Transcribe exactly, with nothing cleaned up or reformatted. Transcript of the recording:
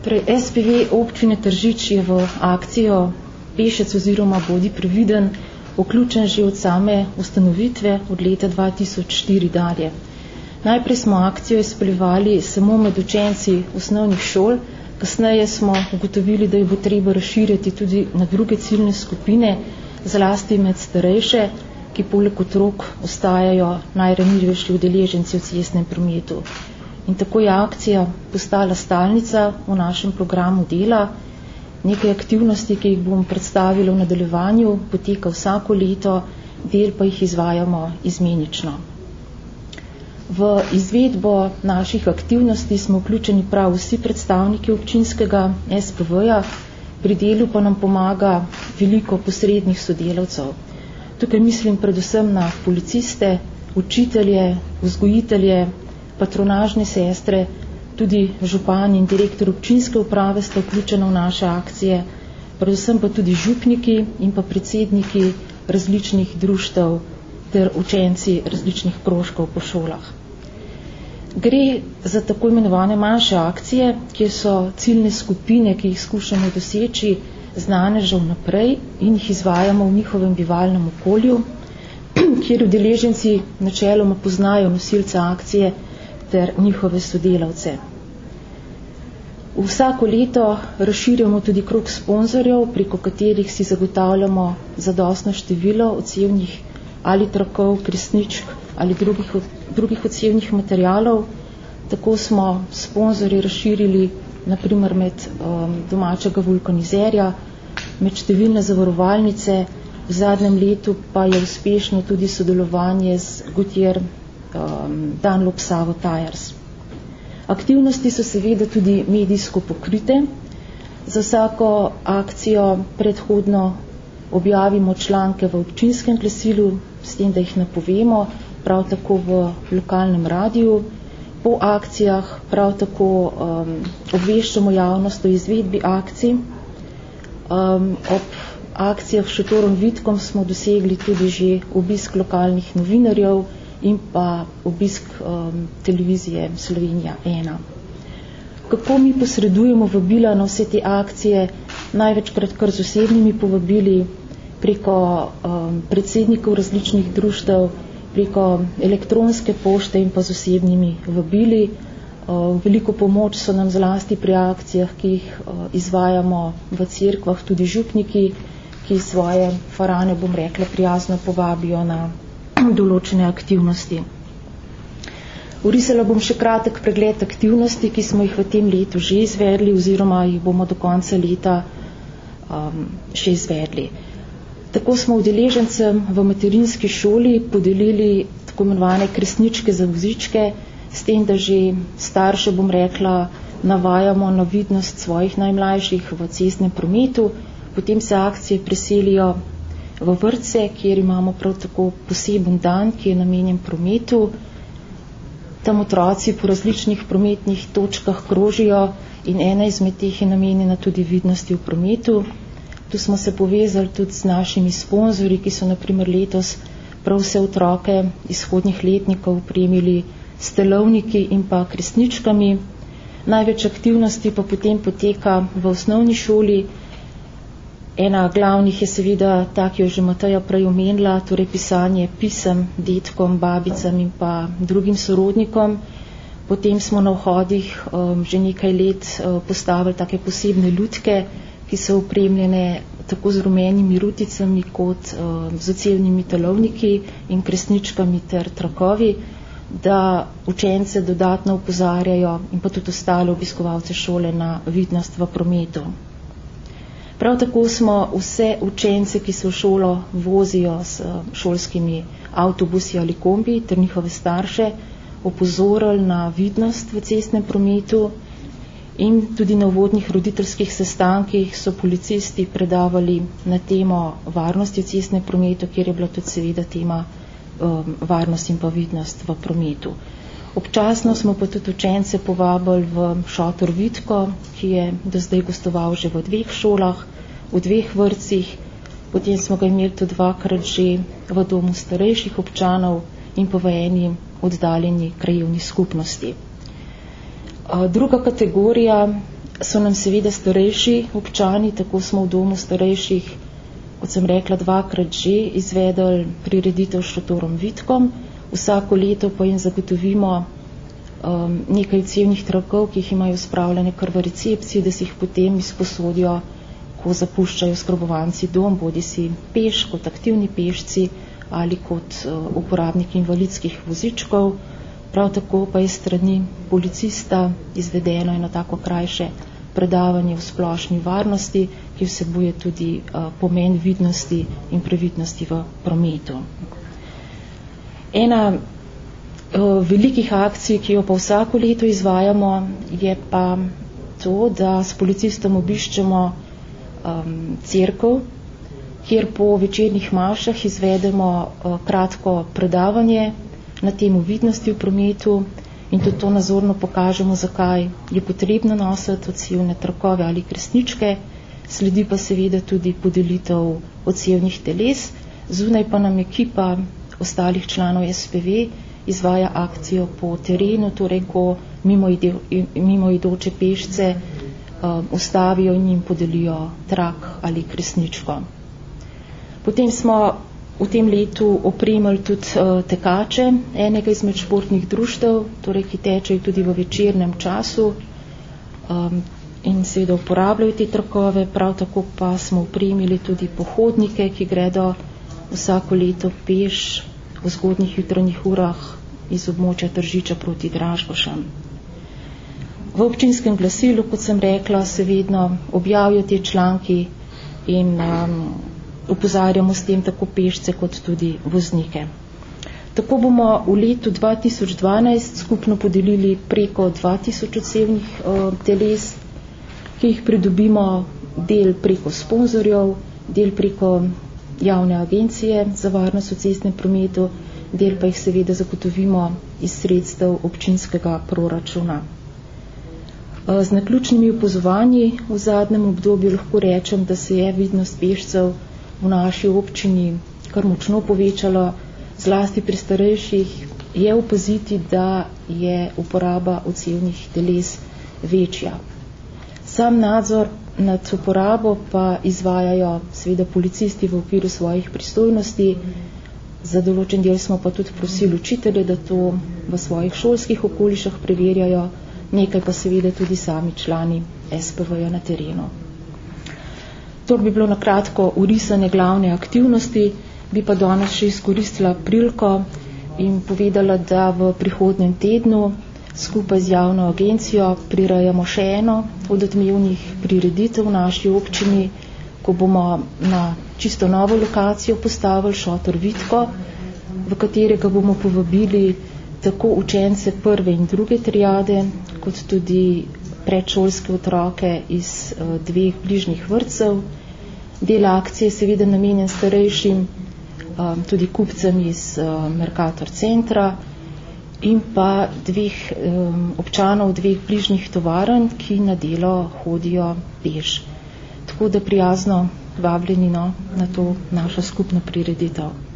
Torej, S P V občine Tržič je v akcijo Pešec oziroma Bodi previden vključen že od same ustanovitve od leta dva tisoč štiri dalje. Najprej smo akcijo izpeljevali samo med učenci osnovnih šol, kasneje smo ugotovili, da jo bo treba razširiti tudi na druge ciljne skupine, zlasti med starejše, ki poleg otrok ostajajo najranljivejši udeleženci v cestnem prometu. In tako je akcija postala stalnica v našem programu dela. Nekaj aktivnosti, ki jih bom predstavila v nadaljevanju, poteka vsako leto, del pa jih izvajamo izmenično. V izvedbo naših aktivnosti smo vključeni prav vsi predstavniki občinskega S P V-ja, pri delu pa nam pomaga veliko posrednih sodelavcev. Tukaj mislim predvsem na policiste, učitelje, vzgojitelje, patronažne sestre, tudi župan in direktor občinske uprave sta vključena v naše akcije, predvsem pa tudi župniki in pa predsedniki različnih društev ter učenci različnih krožkov po šolah. Gre za tako imenovane manjše akcije, kjer so ciljne skupine, ki jih skušamo doseči, znane že vnaprej in jih izvajamo v njihovem bivalnem okolju, kjer udeleženci načeloma poznajo nosilca akcije ter njihove sodelavce. Vsako leto razširjamo tudi krog sponzorjev, preko katerih si zagotavljamo zadostno število odsevnih ali trakov, kresničk ali drugih, drugih odsevnih materialov. Tako smo sponzorji razširili naprimer med um, domačega vulkanizerja, med številne zavarovalnice, v zadnjem letu pa je uspešno tudi sodelovanje z Goodyear um, Dunlop Savo Tires. Aktivnosti so seveda tudi medijsko pokrite. Za vsako akcijo predhodno objavimo članke v občinskem glasilu, s tem, da jih napovemo, prav tako v lokalnem radiju. Po akcijah prav tako um, obveščamo javnost o izvedbi akcij. Um, ob akcijah Šotorom Vidkom smo dosegli tudi že obisk lokalnih novinarjev in pa obisk um, televizije Slovenija ena. Kako mi posredujemo vabila na vse te akcije? Največkrat kar z osebnimi povabili, preko um, predsednikov različnih društev, preko elektronske pošte in pa z osebnimi vabili. Uh, veliko pomoč so nam zlasti pri akcijah, ki jih uh, izvajamo v cerkvah, tudi župniki, ki svoje farane, bom rekla, prijazno povabijo na določene aktivnosti. Orisala bom še kratek pregled aktivnosti, ki smo jih v tem letu že izvedli oziroma jih bomo do konca leta um, še izvedli. Tako smo udeležencem v materinski šoli podelili tako imenovane kresničke za vozičke, s tem, da že starše, bom rekla, navajamo na vidnost svojih najmlajših v cestnem prometu. Potem se akcije preselijo v vrtce, kjer imamo prav tako poseben dan, ki je namenjen prometu. Tam otroci po različnih prometnih točkah krožijo in ena izmed teh je namenjena tudi vidnosti v prometu. Tu smo se povezali tudi z našimi sponzorji, ki so na primer letos prav vse otroke izhodnih letnikov opremili s telovniki in pa kresničkami. Največ aktivnosti pa potem poteka v osnovni šoli. Ena glavnih je seveda ta, ki jo že Mateja prej omenila, torej pisanje pisem detkom, babicam in pa drugim sorodnikom. Potem smo na vhodih um, že nekaj let uh, postavili take posebne lutke, ki so opremljene tako z rumenimi ruticami kot uh, z odsevnimi telovniki in kresničkami ter trakovi, da učence dodatno opozarjajo in pa tudi ostale obiskovalce šole na vidnost v prometu. Prav tako smo vse učence, ki se v šolo vozijo s šolskimi avtobusi ali kombi ter njihove starše, opozorili na vidnost v cestnem prometu in tudi na uvodnih roditeljskih sestankih so policisti predavali na temo varnosti v cestnem prometu, kjer je bila tudi seveda tema um, varnost in pa vidnost v prometu. Občasno smo pa tudi učence povabili v Šotor Vidko, ki je do zdaj gostoval že v dveh šolah, v dveh vrtcih, potem smo ga imeli tudi dvakrat že v domu starejših občanov in pa v eni oddaljeni krajevni skupnosti. Druga kategorija so nam seveda starejši občani, tako smo v domu starejših, kot sem rekla, dvakrat že izvedli prireditev s šotorom Vitkom. Vsako leto pa jim zagotovimo um, nekaj cevnih trakov, ki jih imajo spravljene kar v recepciji, da si jih potem izposodijo, ko zapuščajo oskrbovanci dom, bodi si peš, kot aktivni pešci ali kot uh, uporabniki invalidskih vozičkov. Prav tako pa je strani policista izvedeno eno tako krajše predavanje v splošni varnosti, ki vsebuje tudi uh, pomen vidnosti in previdnosti v prometu. Ena uh, velikih akcij, ki jo pa vsako leto izvajamo, je pa to, da s policistom obiščemo um, cerkev, kjer po večernih mašah izvedemo uh, kratko predavanje na temu vidnosti v prometu in tudi to nazorno pokažemo, zakaj je potrebno nositi odsevne trakove ali kresničke. Sledi pa seveda tudi podelitev odsevnih teles. Zunaj pa nam ekipa ostalih članov S P V izvaja akcijo po terenu, torej ko mimo, ide, mimo idoče pešce um, ustavijo in jim podelijo trak ali kresničko. Potem smo v tem letu opremili tudi uh, tekače enega izmed športnih društev, torej ki tečejo tudi v večernem času um, in seveda uporabljajo te trakove. Prav tako pa smo opremili tudi pohodnike, ki gredo vsako leto peš v zgodnjih jutranjih urah iz območja Tržiča proti Dražgošam. V občinskem glasilu, kot sem rekla, se vedno objavijo te članki in um, opozarjamo s tem tako pešce kot tudi voznike. Tako bomo v letu dva tisoč dvanajst skupno podelili preko dva tisoč odsevnih uh, teles, ki jih pridobimo del preko sponzorjev, del preko javne agencije za varnost v cestnem prometu, del pa jih seveda zagotovimo iz sredstev občinskega proračuna. Uh, z naključnimi opazovanji v zadnjem obdobju lahko rečem, da se je vidnost pešcev v naši občini kar močno povečalo, zlasti pri starejših je opaziti, da je uporaba odsevnih teles večja. Sam nadzor nad uporabo pa izvajajo seveda policisti v okviru svojih pristojnosti. Za določen del smo pa tudi prosili učitelje, da to v svojih šolskih okolišah preverjajo, nekaj pa seveda tudi sami člani S P V-ja na terenu. To bi bilo nakratko urisane glavne aktivnosti, bi pa danes še izkoristila priliko in povedala, da v prihodnjem tednu skupaj z javno agencijo prirejamo še eno od odmevnih prireditev v naši občini, ko bomo na čisto novo lokacijo postavili šotor Vitko, v katerega bomo povabili tako učence prve in druge triade, kot tudi predšolske otroke iz uh, dveh bližnjih vrtcev. Del akcije je seveda namenjen starejšim, um, tudi kupcem iz uh, Mercator centra in pa dveh um, občanov dveh bližnjih tovarn, ki na delo hodijo peš. Tako da prijazno vabljeni no, na to našo skupno prireditev.